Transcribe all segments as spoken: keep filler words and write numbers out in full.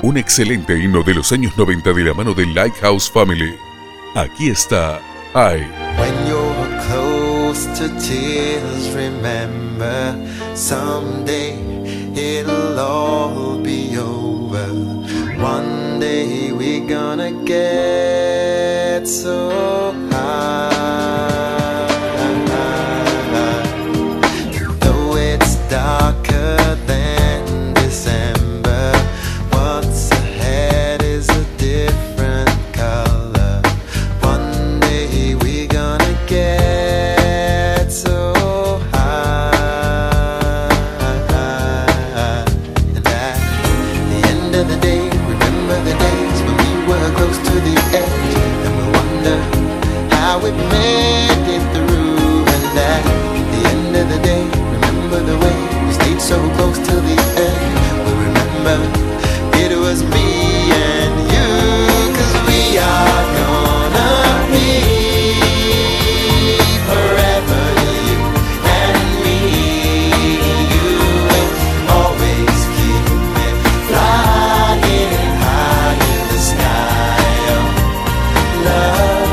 Un excelente himno de los años noventa de la mano de Lighthouse Family. Aquí está I. When you're close to tears, remember someday it'll all be over. One day we're gonna get so high. Though it's darker than December, what's ahead is a different color. One day we're gonna get so high. And at the end of the day, remember the days when we were close to the edge, and we wonder how we made it through. And at the end of the day, remember the way we stayed so close till the end. We remember it was me and you, 'cause we are gonna be forever, you and me. You will always keep me flying high in the sky of love.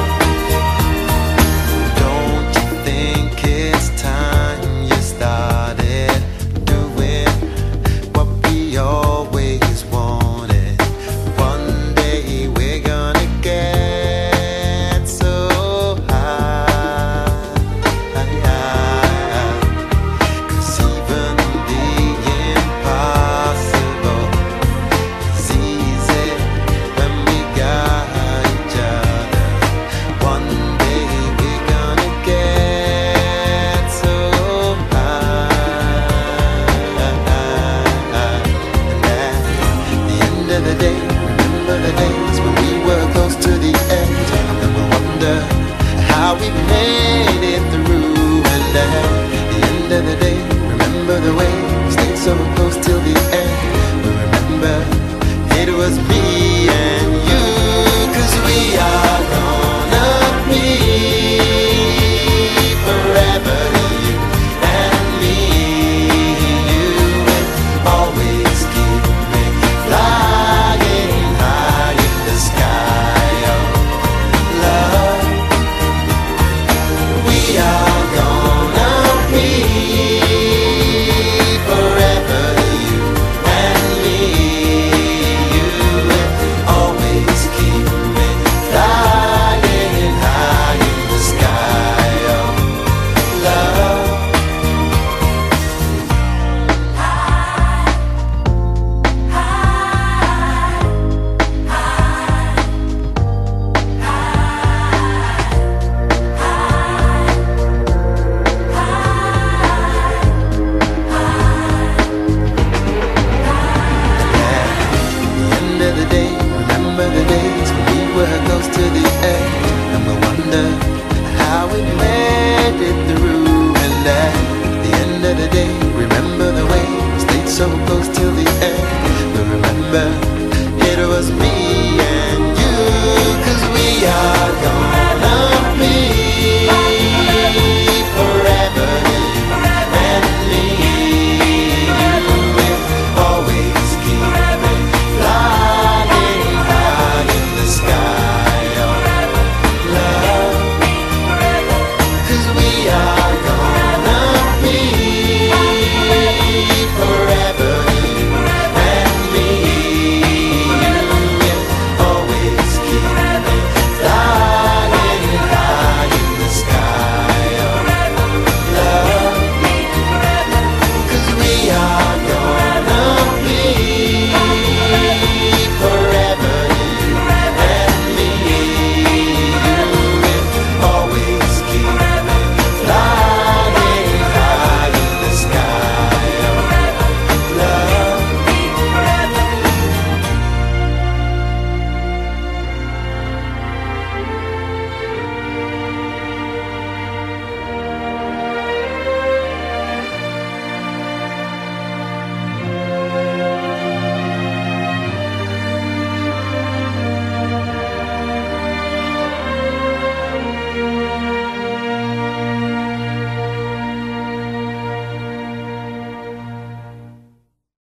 Don't you think it's time you started doing what we always wanted? One day we're gonna get so high. 'Cause even the impossible is easy when we got each other. One day we're gonna get so high. And at the end of the day, remember the days when we were close to the end, and then we'll wonder how we made it through. And at the end of the day, remember the way we stayed so close till the end. We remember it was me